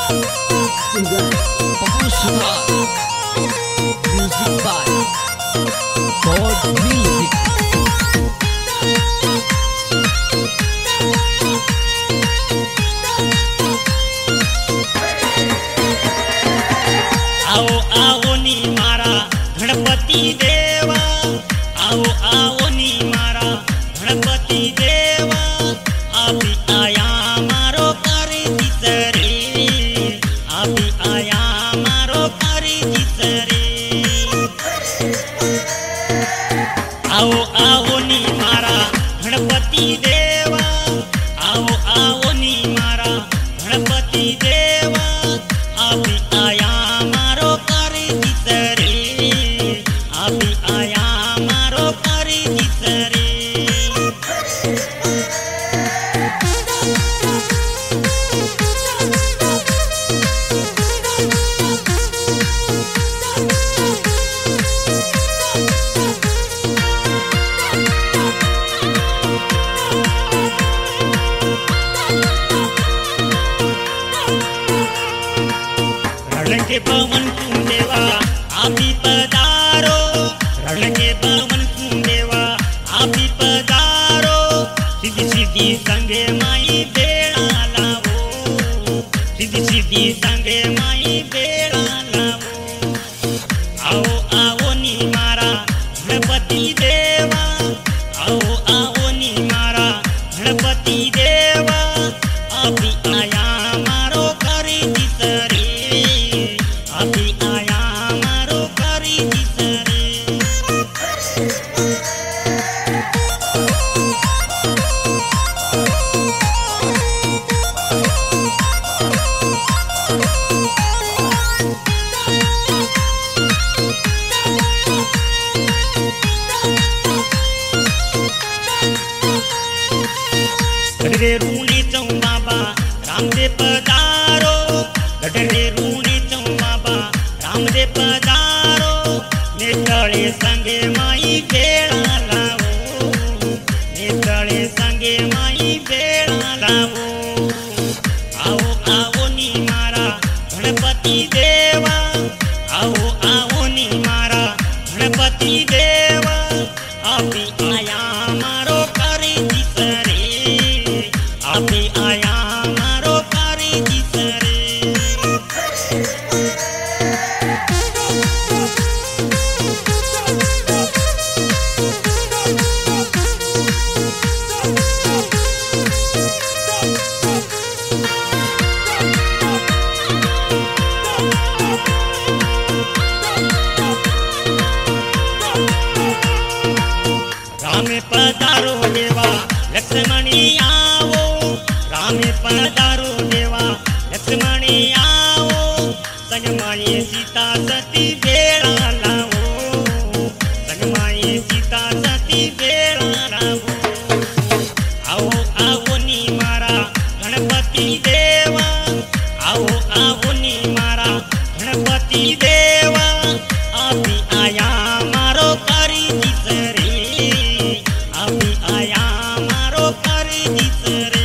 Singer Papu Suha. Music by God Music. आओ आओ नी मारा गणपति देवा, आओ आओ नी मारा गणपति देवा, अभी आया मारो करे जिसरे, अभी आया मारो करे जिसरे। आओ आओ नी मारा गणपति देवा, आओ आओ नी मारा गणपति देवा, अभी आया मारो करे जिसरे, अभी आया मारो करे जिसरे। रण के पवन तुम देवा अभी पधारो, रण के पवन तुम देवा अभी पधारो, सिद्धि सिद्धि संगे माई बेड़ा लावो, सिद्धि सिद्धि संगे माई बेड़ा लावो। आओ आओ नी मारा गणपति देवा, आओ आओ नी मारा गणपति देवा, अभी आया मारो करे जिसरे, अभी आया मारो करे जिसरे। गडरे रूणी चौ बाबा रामदेव पधारो, गडरे रूणी चौ बाबा रामदेव पधारो, नेतळे संगे माई बेड़ा लावो, नेतळे संगे माई बेड़ा लावो। आओ आओ नी मारा गणपति देवा, आओ आओ नी मारा गणपति देवा, अभी आया मारो करे जिसरे, अभी आया मारो करे जिसरे। राम पधारो देवा लक्ष्मणी आओ, राम पधारो देवा लक्ष्मणी आओ, संग माई सीता सती बेड़ा लावो, संग माई सीता सती बेड़ा लावो। आओ आओ नी मारा गणपति देवा, आओ आओ नी मारा गणपति देवा, अभी आया मारो करे जिसरे, अभी आया मारो करे जिसरे।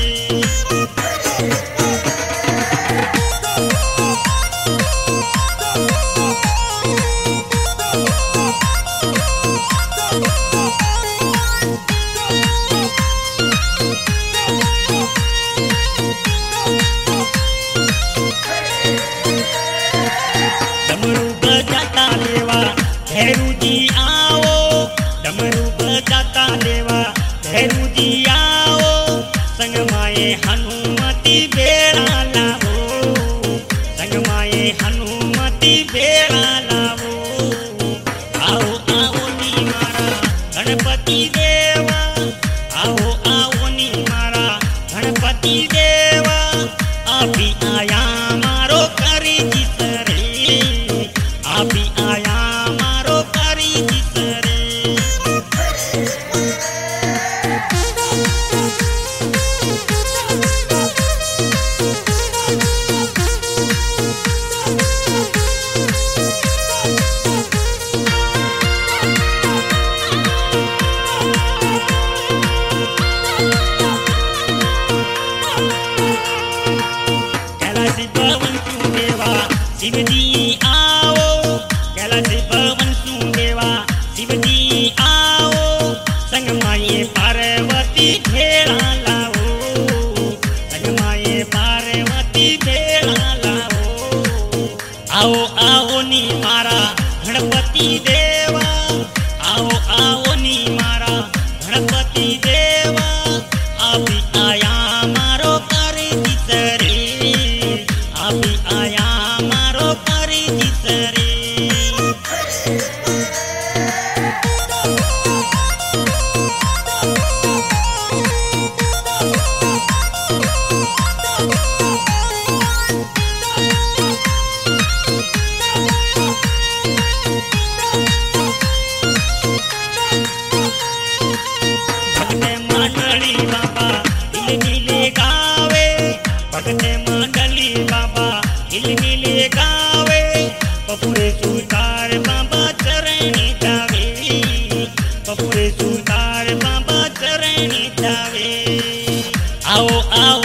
डमरू बजाता देवा भैरू जी आओ, डमरू बजाता देवा भैरू जी आओ, संग माए हनुमति बेड़ा लावो, संग माए हनुमति बेड़ा लावो। आओ आओ नी मारा गणपति देवा, आओ आओ नी मारा गणपति देवा, अभी आया मारो करे जिसरे, अभी आया मारो करे जिसरे। कैलासी भवन सु देवा शिवजी आओ, कैलासी भवन सु देवा शिवजी आओ, संग माये पार्वती भेड़ा लाओ, संग माये पार्वती भेड़ा लाओ। आओ आओ नी मारा गणपति देवा, आओ आओ नी मारा गणपति देवा, अभी आया मारो कर जिसरे, अभी आया मारो कर जिसरे। भगते मंडली बाबा हिलमिले गावे, भगते मंडली बाबा हिलमिले गावे, बपुरे सुतार बाबा चरणी जावे, बपुरे सुतार बाबा चरणी जावे। आओ आओ